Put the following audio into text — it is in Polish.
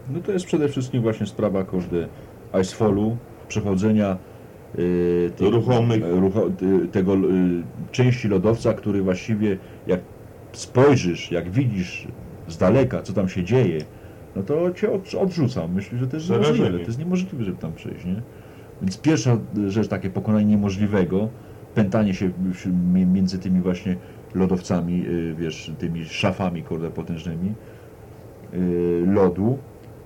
No to jest przede wszystkim właśnie sprawa, kurde, icefallu, przechodzenia tego części lodowca, który właściwie jak spojrzysz, jak widzisz z daleka, co tam się dzieje, no to cię odrzuca. Myślę, że to jest niemożliwe. To jest niemożliwe, żeby tam przejść, nie? Więc pierwsza rzecz, takie pokonanie niemożliwego, pętanie się między tymi właśnie lodowcami, wiesz, tymi szafami, kurde, potężnymi lodu.